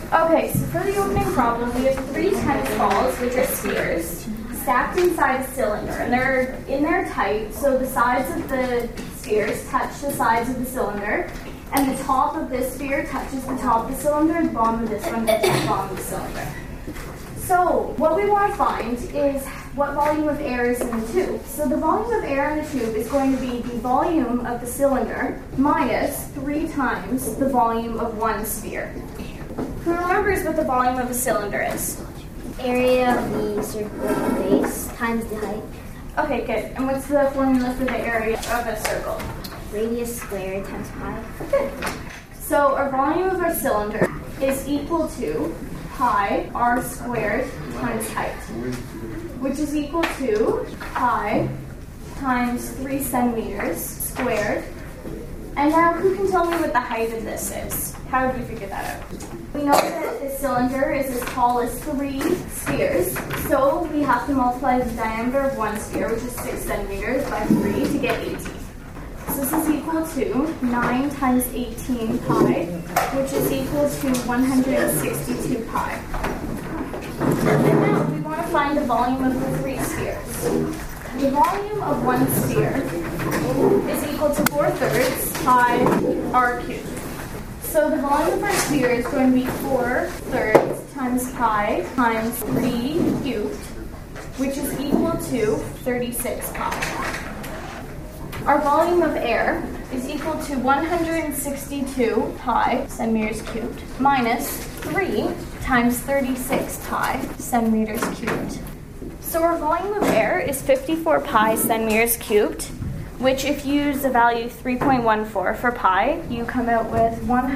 Okay, so for the opening problem, we have 3 tennis balls, which are spheres, stacked inside a cylinder, and they're in there tight, so the sides of the spheres touch the sides of the cylinder, and the top of this sphere touches the top of the cylinder, and the bottom of this one touches the bottom of the cylinder. So what we want to find is what volume of air is in the tube. So the volume of air in the tube is going to be the volume of the cylinder minus 3 times the volume of one sphere. Who remembers what the volume of a cylinder is? Area of the circular base times the height. Okay, good. And what's the formula for the area of a circle? Radius squared times pi. Good. So our volume of our cylinder is equal to pi r squared times height, which is equal to pi times 3 centimeters squared. And now who can tell me what the height of this is? How did you figure that out? We know that this cylinder is as tall as 3 spheres, so we have to multiply the diameter of one sphere, which is 6 centimeters, by 3 to get 18. So this is equal to 9 times 18 pi, which is equal to 162 pi. And now we want to find the volume of the 3 spheres. The volume of one sphere is equal to 4/3 pi r cubed. So the volume of our sphere is going to be 4/3 times pi times 3 cubed, which is equal to 36 pi. Our volume of air is equal to 162 pi centimeters cubed minus 3 times 36 pi centimeters cubed. So our volume of air is 54 pi centimeters cubed, which if you use the value 3.14 for pi, you come out with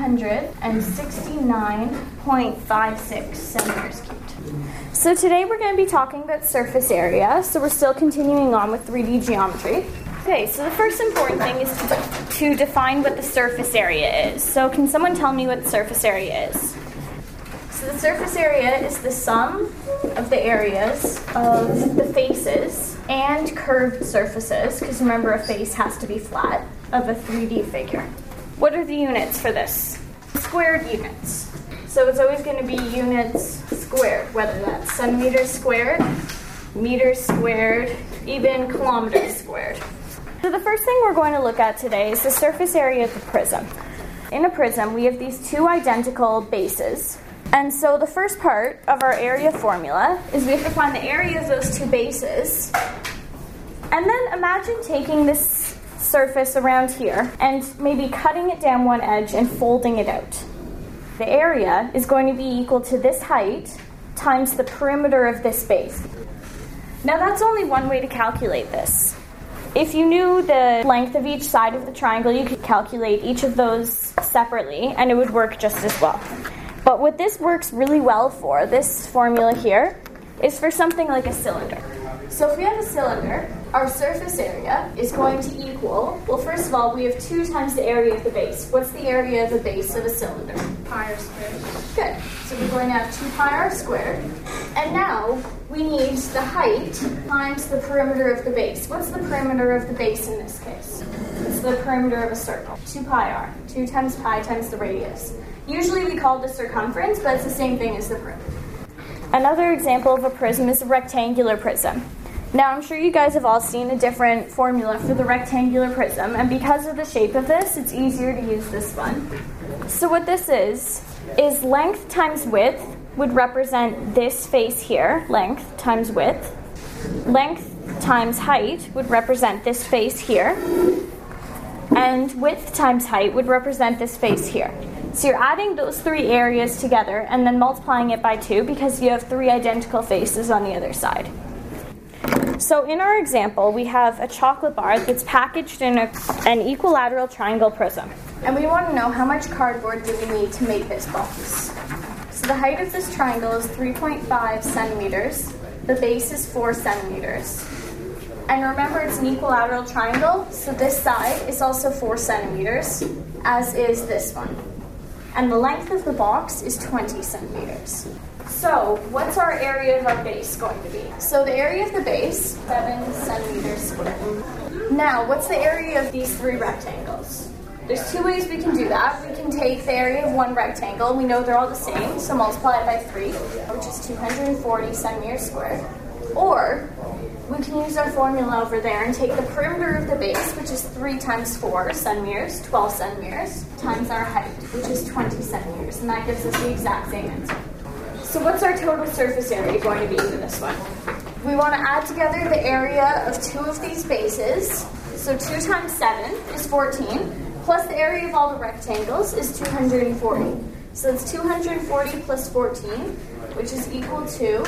169.56 centimeters cubed. So today we're going to be talking about surface area, so we're still continuing on with 3D geometry. Okay, so the first important thing is to define what the surface area is. So can someone tell me what the surface area is? So the surface area is the sum of the areas of the faces and curved surfaces, because remember a face has to be flat, of a 3D figure. What are the units for this? Squared units. So it's always going to be units squared, whether that's centimeters squared, meters squared, even kilometers squared. So the first thing we're going to look at today is the surface area of the prism. In a prism, we have these 2 identical bases. And so the first part of our area formula is we have to find the area of those 2 bases. And then imagine taking this surface around here and maybe cutting it down one edge and folding it out. The area is going to be equal to this height times the perimeter of this base. Now that's only one way to calculate this. If you knew the length of each side of the triangle, you could calculate each of those separately and it would work just as well. But what this works really well for, this formula here, is for something like a cylinder. So if we have a cylinder, our surface area is going to equal, well, first of all, we have 2 times the area of the base. What's the area of the base of a cylinder? Pi r squared. Good. So we're going to have 2 pi r squared. And now we need the height times the perimeter of the base. What's the perimeter of the base in this case? It's the perimeter of a circle. 2 pi r. 2 times pi times the radius. Usually we call it the circumference, but it's the same thing as the perimeter. Another example of a prism is a rectangular prism. Now I'm sure you guys have all seen a different formula for the rectangular prism, and because of the shape of this, it's easier to use this one. So what this is length times width would represent this face here, length times width. Length times height would represent this face here. And width times height would represent this face here. So you're adding those 3 areas together and then multiplying it by 2 because you have 3 identical faces on the other side. So in our example, we have a chocolate bar that's packaged in an equilateral triangle prism. And we want to know how much cardboard do we need to make this box. So the height of this triangle is 3.5 centimeters. The base is 4 centimeters. And remember, it's an equilateral triangle, so this side is also 4 centimeters, as is this one. And the length of the box is 20 centimeters. So what's our area of our base going to be? So the area of the base, 7 centimeters squared. Now, what's the area of these 3 rectangles? There's two ways we can do that. We can take the area of one rectangle. We know they're all the same, so multiply it by 3, which is 240 centimeters squared. Or we can use our formula over there and take the perimeter of the base, which is 3 times 4 centimeters, 12 centimeters, times our height, which is 20 centimeters, and that gives us the exact same answer. So what's our total surface area going to be for this one? We want to add together the area of 2 of these bases. So 2 times 7 is 14, plus the area of all the rectangles is 240. So it's 240 plus 14, which is equal to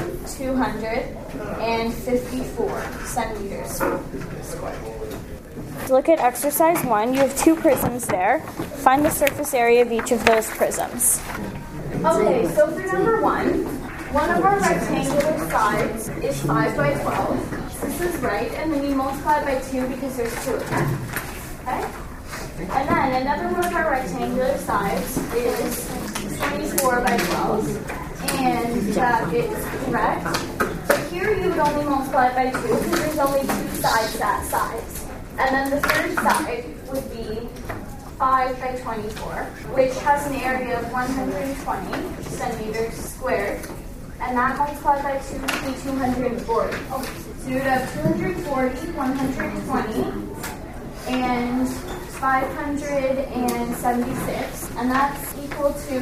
254 centimeters squared. To look at exercise 1, you have 2 prisms there. Find the surface area of each of those prisms. Okay, so for number 1 of our rectangular sides is 5 by 12. This is right, and then you multiply by 2 because there's 2 of them. Okay? And then another one of our rectangular sides is 24 by 12, and that is correct. But here you would only multiply by 2 because there's only 2 sides that size. And then the third side would be 5 by 24, which has an area of 120 centimeters squared. And that multiplied by 2 would be 240. So you would have 240, 120, and 576, and that's equal to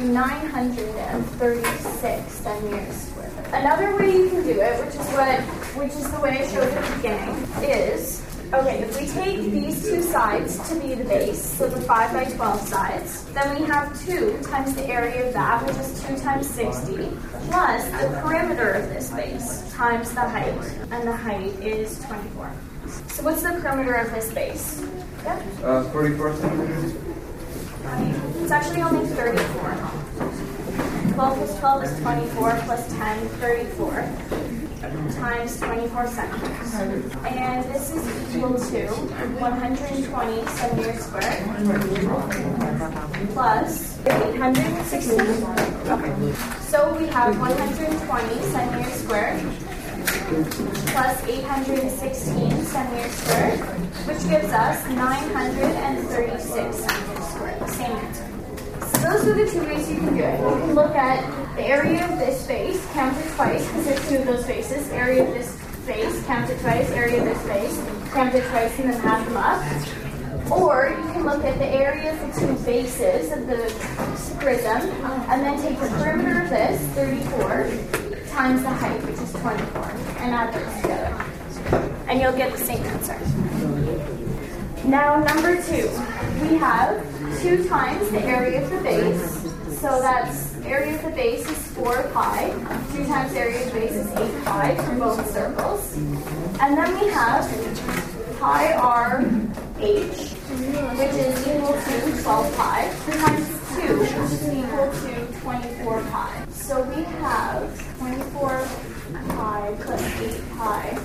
936 centimeters squared. Another way you can do it, which is the way I showed at the beginning, is if we take these 2 sides to be the base, so the 5 by 12 sides, then we have 2 times the area of that, which is 2 times 60, plus the perimeter of this base times the height, and the height is 24. So what's the perimeter of this base? Yep. 44 centimeters. It's actually only 34. 12 plus 12 is 24, plus 10, 34, times 24 centimeters. And this is equal to 120 centimeters squared, plus 816. So we have 120 centimeters squared, plus 816 centimeters squared, which gives us 936 centimeters squared, the same answer. So those are the 2 ways you can do it. You can look at the area of this base, count it twice, because there's 2 of those bases. Area of this base, count it twice. Area of this base, count it twice, and then add them up. Or you can look at the area of the 2 bases of the prism, and then take the perimeter of this, 34, times the height, which is 24, and add those together. And you'll get the same answer. Now, number 2, we have 2 times the area of the base. So that's area of the base is 4 pi. 2 times the area of the base is 8 pi for both circles. And then we have pi r h, which is equal to 12 pi, times 2, which is equal to 24 pi. So we have 24 pi plus 8 pi,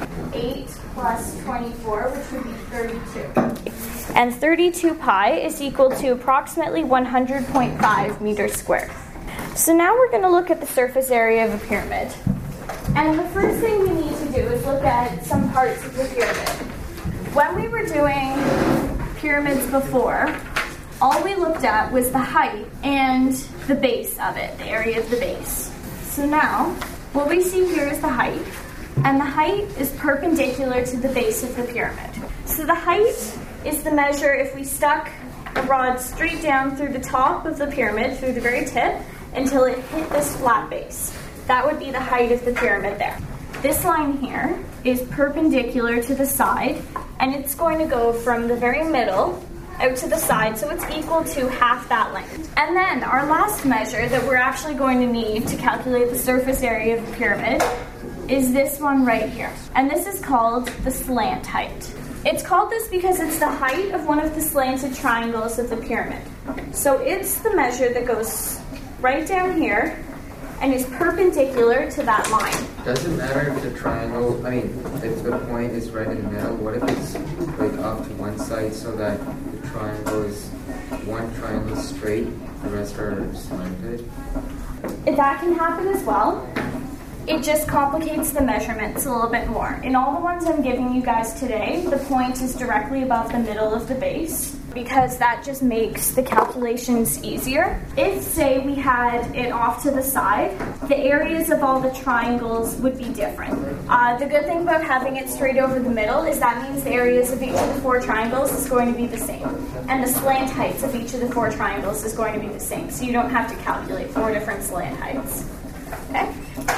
8 plus 24, which would be 32. And 32 pi is equal to approximately 100.5 meters squared. So now we're going to look at the surface area of a pyramid. And the first thing we need to do is look at some parts of the pyramid. When we were doing pyramids before, all we looked at was the height and the base of it, the area of the base. So now, what we see here is the height, and the height is perpendicular to the base of the pyramid. So the height is the measure if we stuck a rod straight down through the top of the pyramid, through the very tip, until it hit this flat base. That would be the height of the pyramid there. This line here is perpendicular to the side, and it's going to go from the very middle out to the side, so it's equal to half that length. And then our last measure that we're actually going to need to calculate the surface area of the pyramid is this one right here. And this is called the slant height. It's called this because it's the height of one of the slanted triangles of the pyramid. So it's the measure that goes right down here and is perpendicular to that line. Does it matter if the triangle, if the point is right in the middle, what if it's like off to one side so that the triangle is, one triangle is straight, the rest are slanted? That can happen as well. It just complicates the measurements a little bit more. In all the ones I'm giving you guys today, the point is directly above the middle of the base. because that just makes the calculations easier. If, say, we had it off to the side, the areas of all the triangles would be different. The good thing about having it straight over the middle is that means the areas of each of the 4 triangles is going to be the same. And the slant heights of each of the 4 triangles is going to be the same. So you don't have to calculate 4 different slant heights. Okay?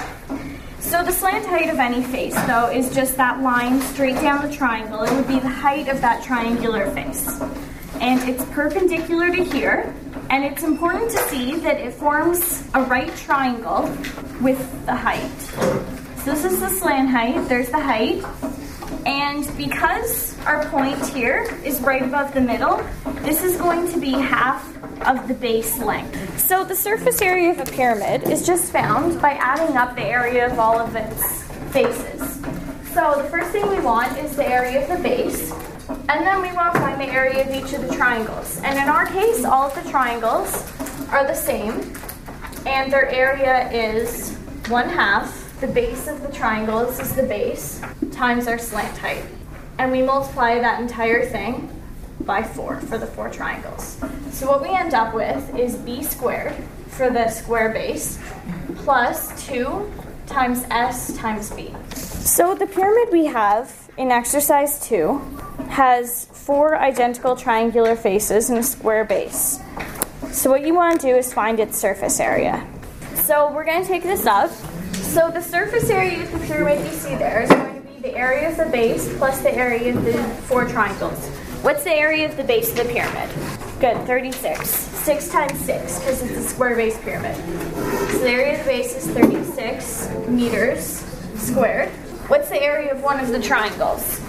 So the slant height of any face, though, is just that line straight down the triangle. It would be the height of that triangular face. And it's perpendicular to here. And it's important to see that it forms a right triangle with the height. So this is the slant height. There's the height. And because our point here is right above the middle, this is going to be half of the base length. So the surface area of a pyramid is just found by adding up the area of all of its faces. So the first thing we want is the area of the base, and then we want to find the area of each of the triangles. And in our case, all of the triangles are the same, and their area is 1/2. The base of the triangles is the base times our slant height. And we multiply that entire thing by 4 for the 4 triangles. So what we end up with is b squared for the square base plus 2 times s times b. So the pyramid we have in exercise 2 has 4 identical triangular faces and a square base. So what you want to do is find its surface area. So we're going to take this up. So the surface area of the pyramid you see there is going to be the area of the base plus the area of the 4 triangles. What's the area of the base of the pyramid? Good, 36. 6 times 6, because it's a square base pyramid. So the area of the base is 36 meters squared. What's the area of one of the triangles?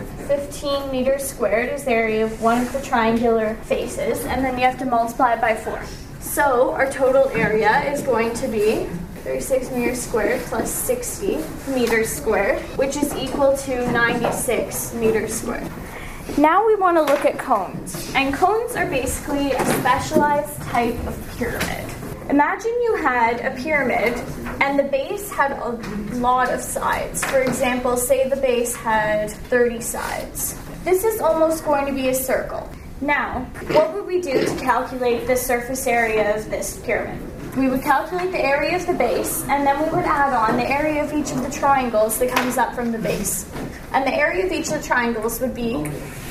15 meters squared is the area of one of the triangular faces, and then you have to multiply it by 4. So our total area is going to be 36 meters squared plus 60 meters squared, which is equal to 96 meters squared. Now we want to look at cones. And cones are basically a specialized type of pyramid. Imagine you had a pyramid and the base had a lot of sides. For example, say the base had 30 sides. This is almost going to be a circle. Now, what would we do to calculate the surface area of this pyramid? We would calculate the area of the base, and then we would add on the area of each of the triangles that comes up from the base. And the area of each of the triangles would be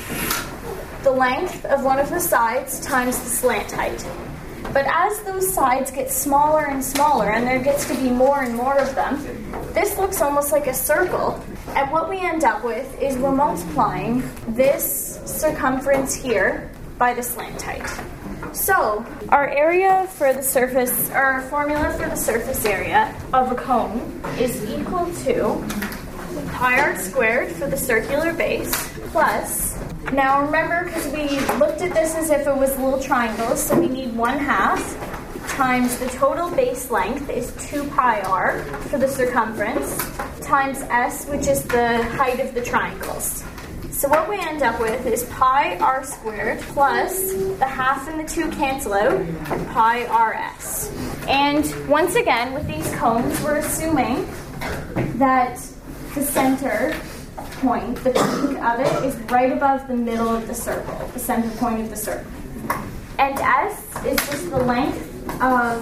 the length of one of the sides times the slant height. But as those sides get smaller and smaller, and there gets to be more and more of them, this looks almost like a circle. And what we end up with is we're multiplying this circumference here by the slant height. So our area for the surface, our formula for the surface area of a cone is equal to pi r squared for the circular base plus, now remember, because we looked at this as if it was little triangles, so we need 1/2 times the total base length is 2 pi r for the circumference times s, which is the height of the triangles. So what we end up with is pi r squared plus the 1/2 and the 2 cancel out, pi rs. And once again, with these cones, we're assuming that the center point, the peak of it, is right above the middle of the circle, the center point of the circle. And s is just the length of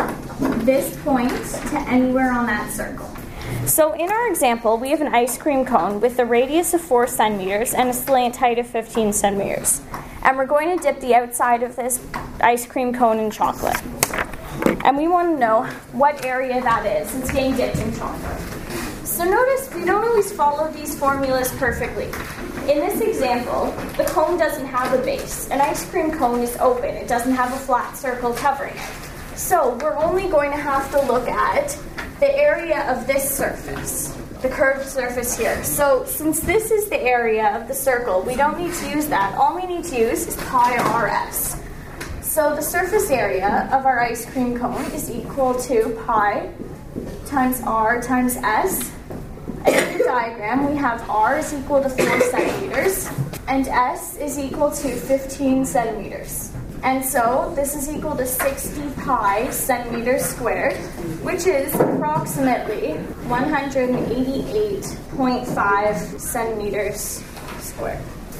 this point to anywhere on that circle. So in our example, we have an ice cream cone with a radius of 4 centimeters and a slant height of 15 centimeters. And we're going to dip the outside of this ice cream cone in chocolate. And we want to know what area that is. It's getting dipped in chocolate. So notice we don't always follow these formulas perfectly. In this example, the cone doesn't have a base. An ice cream cone is open. It doesn't have a flat circle covering it. So we're only going to have to look at the area of this surface, the curved surface here. So since this is the area of the circle, we don't need to use that. All we need to use is pi rs. So the surface area of our ice cream cone is equal to pi times r times s. And in the diagram, we have r is equal to 4 centimeters, and s is equal to 15 centimeters. And so this is equal to 60 pi centimeters squared, which is approximately 188.5 centimeters squared.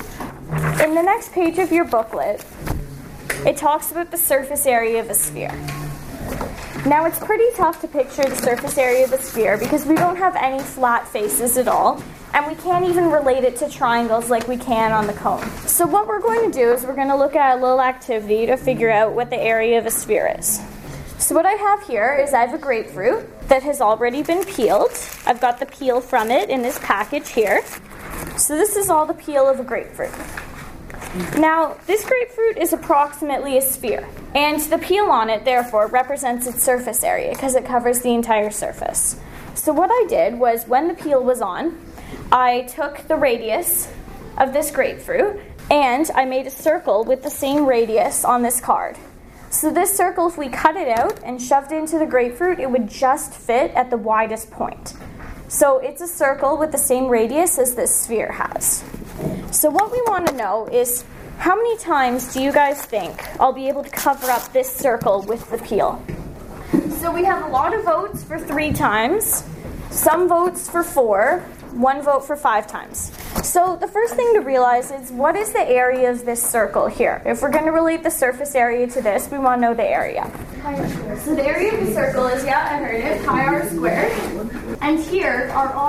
In the next page of your booklet, it talks about the surface area of a sphere. Now, it's pretty tough to picture the surface area of a sphere because we don't have any flat faces at all, and we can't even relate it to triangles like we can on the cone. So what we're going to do is we're going to look at a little activity to figure out what the area of a sphere is. So what I have here is I have a grapefruit that has already been peeled. I've got the peel from it in this package here. So this is all the peel of a grapefruit. Now, this grapefruit is approximately a sphere, and the peel on it, therefore, represents its surface area because it covers the entire surface. So what I did was, when the peel was on, I took the radius of this grapefruit, and I made a circle with the same radius on this card. So this circle, if we cut it out and shoved it into the grapefruit, it would just fit at the widest point. So it's a circle with the same radius as this sphere has. So what we want to know is, how many times do you guys think I'll be able to cover up this circle with the peel? So we have a lot of votes for 3 times, some votes for 4, 1 vote for 5 times. So the first thing to realize is, what is the area of this circle here? If we're going to relate the surface area to this, we want to know the area. So the area of the circle is, yeah, I heard it, pi r squared. And here,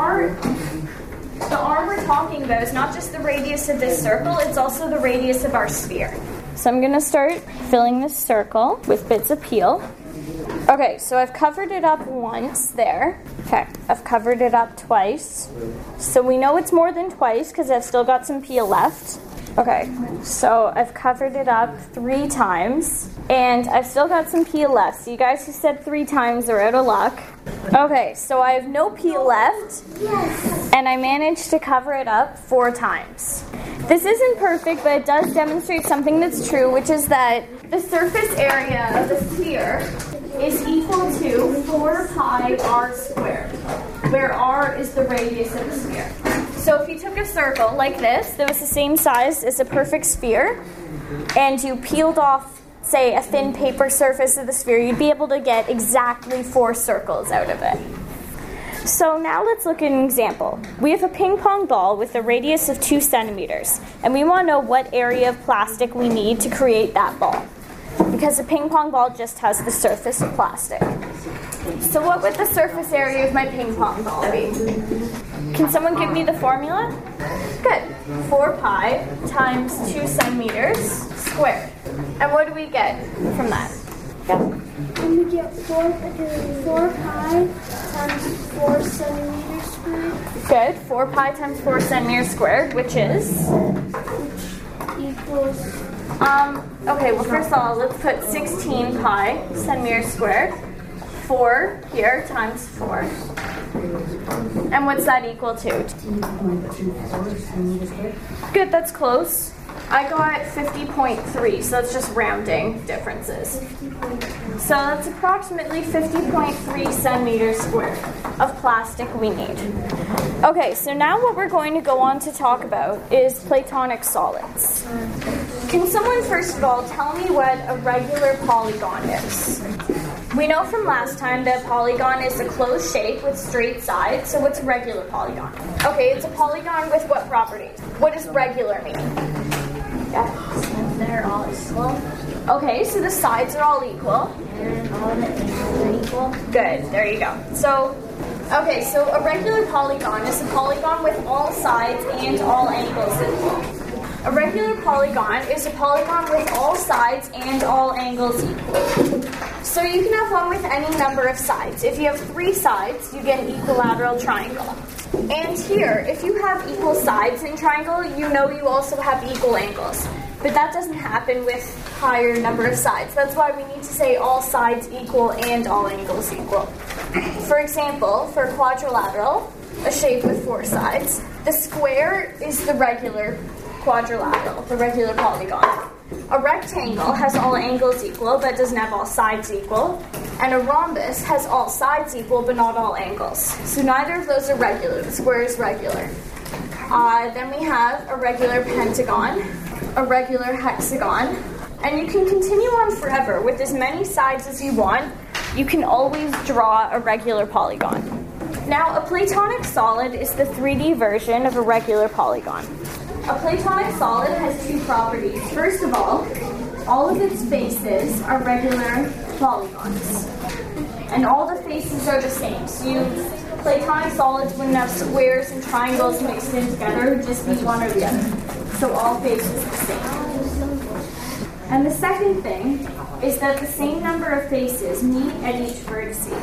the r we're talking about is not just the radius of this circle, it's also the radius of our sphere. So I'm going to start filling this circle with bits of peel. Okay, so I've covered it up once there. Okay, I've covered it up twice. So we know it's more than twice because I've still got some peel left. Okay, so I've covered it up 3 times, and I've still got some peel left. So you guys who said 3 times are out of luck. Okay, so I have no peel left, and I managed to cover it up 4 times. This isn't perfect, but it does demonstrate something that's true, which is that the surface area of the sphere is equal to 4 pi r squared, where r is the radius of the sphere. So if you took a circle like this that was the same size as a perfect sphere, and you peeled off, say, a thin paper surface of the sphere, you'd be able to get exactly 4 circles out of it. So now let's look at an example. We have a ping pong ball with a radius of 2 centimeters, and we want to know what area of plastic we need to create that ball, because a ping pong ball just has the surface of plastic. So what would the surface area of my ping pong ball be? Can someone give me the formula? Good. 4 pi times 2 centimeters squared. And what do we get from that? Yeah. And we get 4 pi times 4 centimeters squared. Good. 4 pi times 4 centimeters squared, which is? Equals... Okay, well, first of all, let's put 16 pi centimeters squared. 4 here times 4. And what's that equal to? Good, that's close. I got 50.3, so that's just rounding differences. So that's approximately 50.3 centimeters squared of plastic we need. Okay, so now what we're going to go on to talk about is Platonic solids. Can someone first of all tell me what a regular polygon is? We know from last time that a polygon is a closed shape with straight sides, so what's a regular polygon? Okay, it's a polygon with what properties? What does regular mean? Yeah. They're all equal. Okay, so the sides are all equal. And all the angles are equal. Good, there you go. So a regular polygon is a polygon with all sides and all angles equal. A regular polygon is a polygon with all sides and all angles equal. So you can have one with any number of sides. If you have 3 sides, you get an equilateral triangle. And here, if you have equal sides in triangle, you know you also have equal angles. But that doesn't happen with higher number of sides. That's why we need to say all sides equal and all angles equal. For example, for a quadrilateral, a shape with 4 sides, the square is the regular quadrilateral, the regular polygon. A rectangle has all angles equal, but doesn't have all sides equal. And a rhombus has all sides equal, but not all angles. So neither of those are regular. The square is regular. Then we have a regular pentagon, a regular hexagon, and you can continue on forever. With as many sides as you want, you can always draw a regular polygon. Now, a Platonic solid is the 3D version of a regular polygon. a platonic solid has two properties. First of all of its faces are regular polygons. And all the faces are the same. So platonic solids wouldn't have squares and triangles mixed in together, it would just be one or the other. So all faces are the same. And the second thing is that the same number of faces meet at each vertex.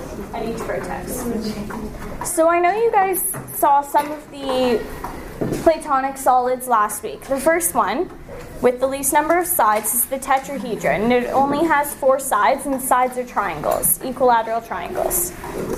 So I know you guys saw some of the platonic solids last week. The first one, with the least number of sides, is the tetrahedron. And it only has 4 sides, and the sides are triangles, equilateral triangles.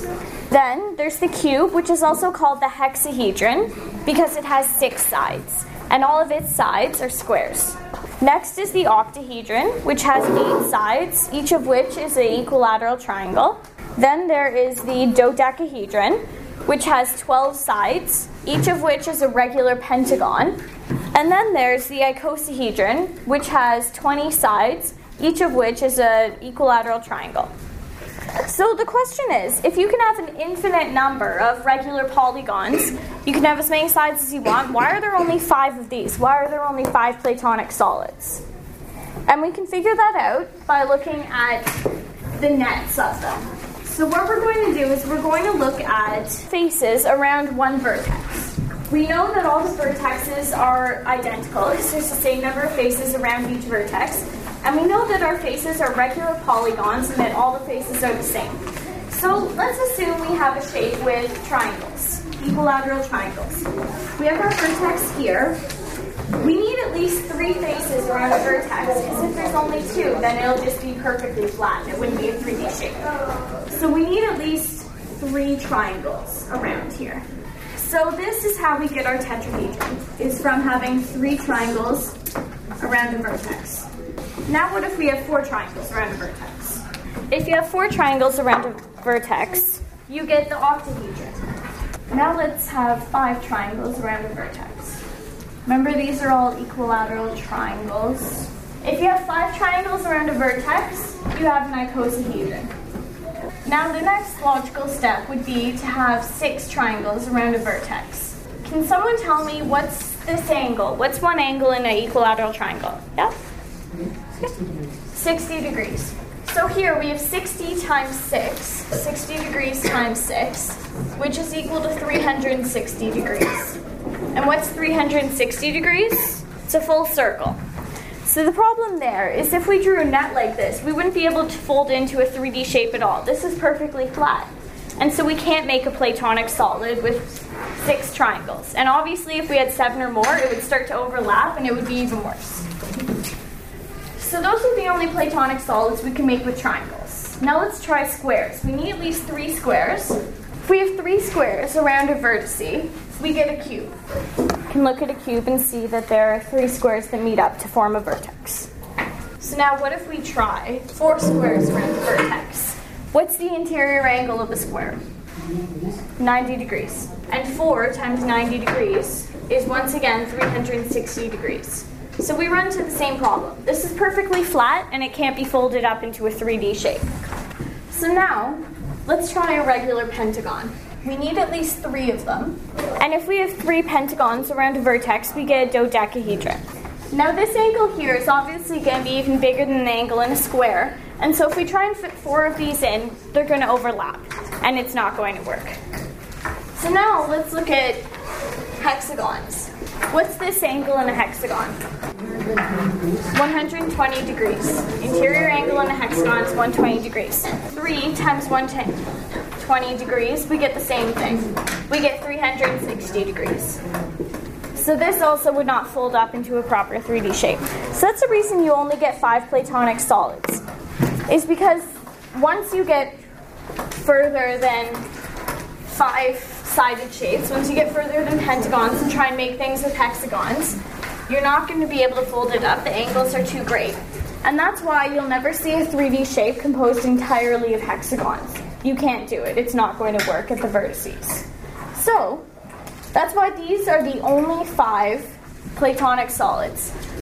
Then there's the cube, which is also called the hexahedron because it has 6 sides, and all of its sides are squares. Next is the octahedron, which has 8 sides, each of which is an equilateral triangle. Then there is the dodecahedron, which has 12 sides, each of which is a regular pentagon. And then there's the icosahedron, which has 20 sides, each of which is an equilateral triangle. So the question is, if you can have an infinite number of regular polygons, you can have as many sides as you want, why are there only 5 of these? Why are there only 5 platonic solids? And we can figure that out by looking at the nets of them. So what we're going to do is we're going to look at faces around one vertex. We know that all the vertexes are identical because there's the same number of faces around each vertex. And we know that our faces are regular polygons and that all the faces are the same. So let's assume we have a shape with triangles, equilateral triangles. We have our vertex here. We need at least 3 faces around a vertex, because if there's only 2, then it'll just be perfectly flat. It wouldn't be a 3D shape. So we need at least 3 triangles around here. So this is how we get our tetrahedron, is from having 3 triangles around a vertex. Now what if we have 4 triangles around a vertex? If you have 4 triangles around a vertex, you get the octahedron. Now let's have 5 triangles around a vertex. Remember, these are all equilateral triangles. If you have 5 triangles around a vertex, you have an icosahedron. Now the next logical step would be to have 6 triangles around a vertex. Can someone tell me what's this angle? What's one angle in an equilateral triangle? Yeah? 60 degrees. So here we have 60 times 6, 60 degrees times 6, which is equal to 360 degrees. And what's 360 degrees? It's a full circle. So the problem there is if we drew a net like this, we wouldn't be able to fold into a 3D shape at all. This is perfectly flat. And so we can't make a platonic solid with 6 triangles. And obviously if we had 7 or more, it would start to overlap and it would be even worse. So those are the only platonic solids we can make with triangles. Now let's try squares. We need at least 3 squares. If we have 3 squares around a vertice, we get a cube. You can look at a cube and see that there are 3 squares that meet up to form a vertex. So now what if we try 4 squares around the vertex? What's the interior angle of the square? 90 degrees. And 4 times 90 degrees is once again 360 degrees. So we run into the same problem. This is perfectly flat and it can't be folded up into a 3D shape. So now, let's try a regular pentagon. We need at least 3 of them. And if we have 3 pentagons around a vertex, we get a dodecahedron. Now this angle here is obviously going to be even bigger than the angle in a square. And so if we try and fit 4 of these in, they're going to overlap. And it's not going to work. So now let's look at hexagons. What's this angle in a hexagon? 120 degrees. Interior angle in a hexagon is 120 degrees. 3 times 120 degrees, we get the same thing. We get 360 degrees. So this also would not fold up into a proper 3D shape. So that's the reason you only get 5 platonic solids. Is because once you get further than 5-sided shapes, once you get further than pentagons and try and make things with hexagons, you're not going to be able to fold it up. The angles are too great. And that's why you'll never see a 3D shape composed entirely of hexagons. You can't do it. It's not going to work at the vertices. So, that's why these are the only 5 platonic solids.